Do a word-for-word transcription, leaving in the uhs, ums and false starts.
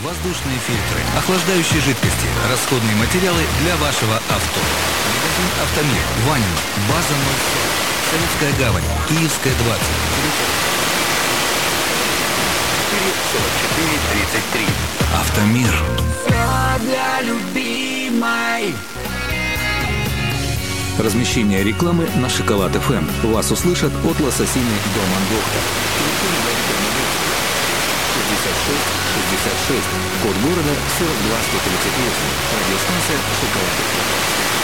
воздушные фильтры, охлаждающие жидкости, расходные материалы для вашего авто. Магазин «Автомир», Ванина, база ноль сорок, Советская гавань, Киевская двадцать. четыре сорок четыре тридцать три. «Автомир». Все для любимой. Размещение рекламы на Шоколад эф эм. Вас услышат от Лососины до Мандохта. шестьдесят шесть шестьдесят шесть. Код города сорок два сто тридцать восемь. Радиостанция Шоколад эф эм.